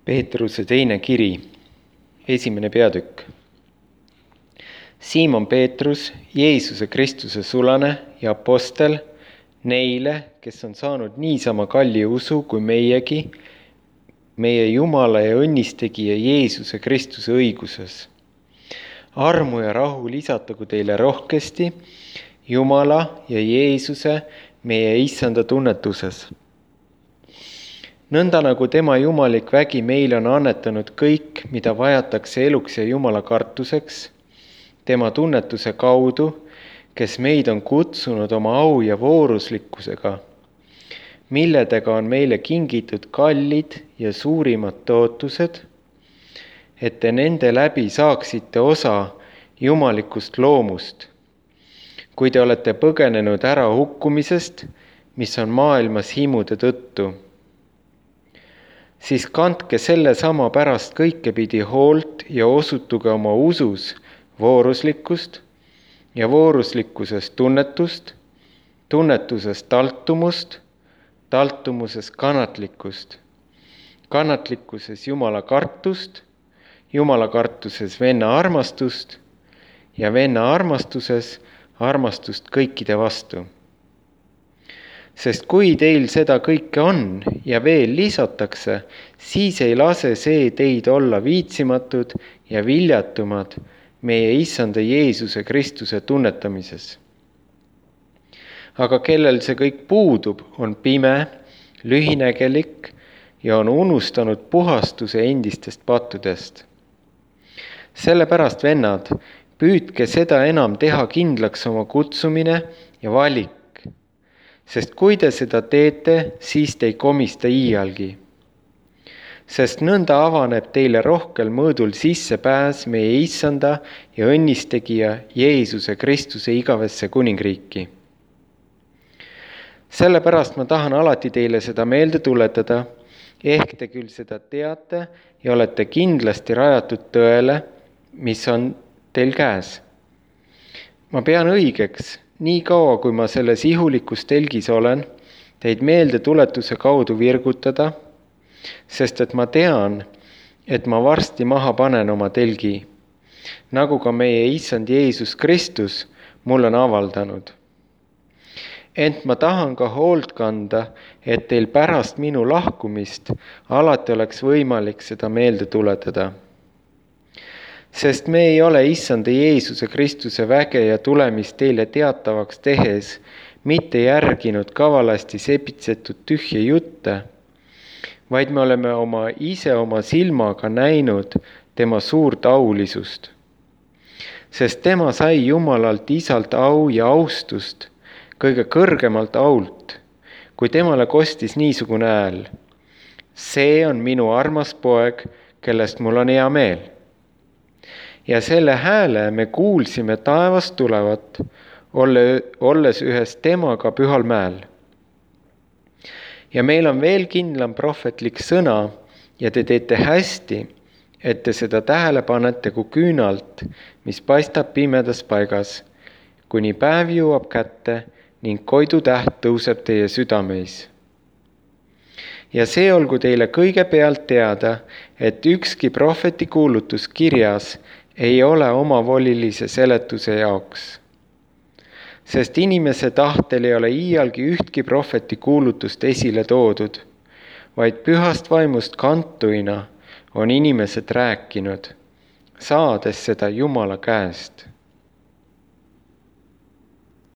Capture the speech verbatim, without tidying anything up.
Peetruse teine kiri, esimene peatükk. Siimon Peetrus, Jeesuse Kristuse sulane ja apostel, neile, kes on saanud niisama kalli usu kui meiegi, meie Jumala ja õnnistegija Jeesuse Kristuse õiguses. Armu ja rahu lisatagu teile rohkesti Jumala ja Jeesuse, meie issanda tunnetuses. Nõnda nagu tema jumalik vägi meile on annetanud kõik, mida vajatakse eluks ja Jumala kartuseks, tema tunnetuse kaudu, kes meid on kutsunud oma au ja vooruslikkusega, milledega on meile kingitud kallid ja suurimad tootused, et te nende läbi saaksite osa jumalikust loomust, kui te olete põgenenud ära hukkumisest, mis on maailmas himude tõttu. Siis kandke selle sama pärast kõikepidi hoolt ja osutuge oma usus vooruslikkust ja vooruslikkusest tunnetust, tunnetusest taltumust, taltumuses kannatlikkust, kannatlikkuses Jumala kartust, Jumala kartuses venna armastust ja venna armastuses armastust kõikide vastu. Sest kui teil seda kõike on ja veel lisatakse, siis ei lase see teid olla viitsimatud ja viljatumad meie issanda Jeesuse Kristuse tunnetamises. Aga kellel see kõik puudub, on pime, lühinägelik ja on unustanud puhastuse endistest pattudest. Sellepärast, vennad, püüdke seda enam teha kindlaks oma kutsumine ja valik. Sest kui te seda teete, siis te ei komista iialgi. Sest nõnda avaneb teile rohkel mõõdul sissepääs meie issanda ja õnnistegija Jeesuse Kristuse igavesse kuningriiki. Sellepärast ma tahan alati teile seda meelde tuletada, ehk te küll seda teate ja olete kindlasti rajatud tõele, mis on teil käes. Ma pean õigeks, nii kaua, kui ma selles ihulikus telgis olen, teid meelde tuletuse kaudu virgutada, sest et ma tean, et ma varsti maha panen oma telgi, nagu ka meie issand Jeesus Kristus mul on avaldanud. Ent ma tahan ka hoolt kanda, et teil pärast minu lahkumist alati oleks võimalik seda meelde tuletada. Sest me ei ole issanda Jeesuse Kristuse väge ja tulemist teile teatavaks tehes, mitte järginud kavalasti sepitsetud tühje jutte, vaid me oleme oma ise oma silmaga näinud tema suurt aulisust. Sest tema sai Jumalalt isalt au ja austust, kõige kõrgemalt ault, kui temale kostis niisugune hääl. See on minu armas poeg, kellest mul on hea meel. Ja selle hääle me kuulsime taevast tulevat, olles ühes temaga pühal mäel. Ja meil on veel kindlam prohvetlik sõna ja te teete hästi, et te seda tähele panete kui küünalt, mis paistab pimedas paigas, kuni päev jõuab kätte ning koidu täht tõuseb teie südameis. Ja see olgu teile kõigepealt teada, et ükski prohveti kuulutus kirjas ei ole omavolilise seletuse jaoks. Sest inimese tahtel ei ole iialgi ühtki prohveti kuulutust esile toodud, vaid pühast vaimust kantuina on inimesed rääkinud, saades seda Jumala käest.